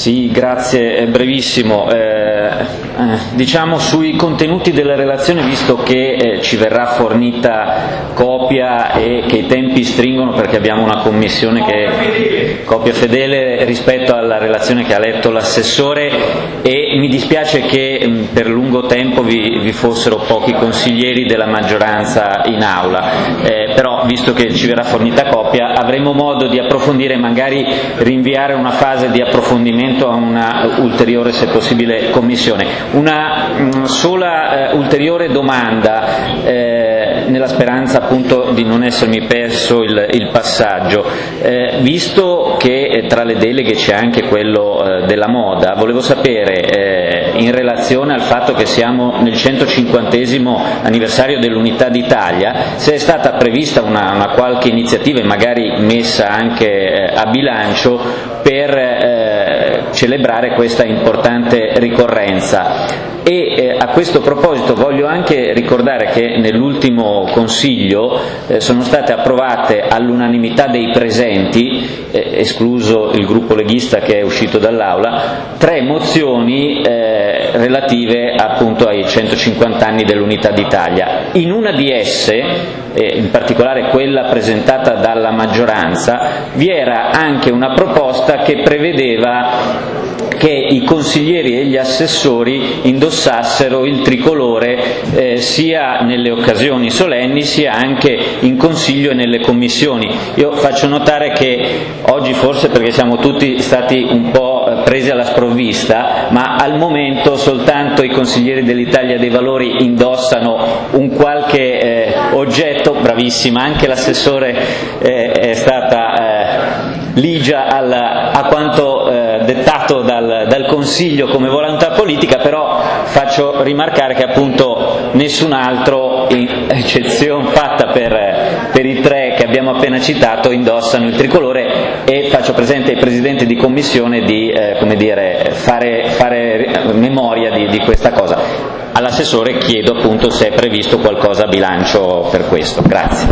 Sì, grazie, è brevissimo. Diciamo sui contenuti della relazione, visto che ci verrà fornita copia e che i tempi stringono perché abbiamo una commissione che è copia fedele rispetto alla relazione che ha letto l'assessore, e mi dispiace che per lungo tempo vi fossero pochi consiglieri della maggioranza in aula, però visto che ci verrà fornita copia avremo modo di approfondire e magari rinviare una fase di approfondimento a una ulteriore, se possibile, commissione. Una sola ulteriore domanda, nella speranza appunto di non essermi perso il passaggio. Visto che tra le deleghe c'è anche quello della moda, volevo sapere, in relazione al fatto che siamo nel 150° anniversario dell'Unità d'Italia, se è stata prevista una qualche iniziativa e magari messa anche a bilancio per celebrare questa importante ricorrenza. E a questo proposito voglio anche ricordare che nell'ultimo Consiglio sono state approvate all'unanimità dei presenti, escluso il gruppo leghista che è uscito dall'Aula, 3 mozioni relative appunto ai 150 anni dell'Unità d'Italia. In una di esse, in particolare quella presentata dalla maggioranza, vi era anche una proposta che prevedeva che i consiglieri e gli assessori indossassero il tricolore sia nelle occasioni solenni sia anche in Consiglio e nelle commissioni. Io faccio notare che oggi, forse perché siamo tutti stati un po' presi alla sprovvista, ma al momento soltanto i consiglieri dell'Italia dei Valori indossano un qualche oggetto. Bravissima, anche l'assessore è stata ligia a quanto dettato dal Consiglio come volontà politica, però faccio rimarcare che appunto nessun altro, eccezione fatta per i 3 che abbiamo appena citato, indossano il tricolore, e faccio presente ai presidenti di commissione di fare memoria di questa cosa. All'assessore chiedo appunto se è previsto qualcosa a bilancio per questo. Grazie.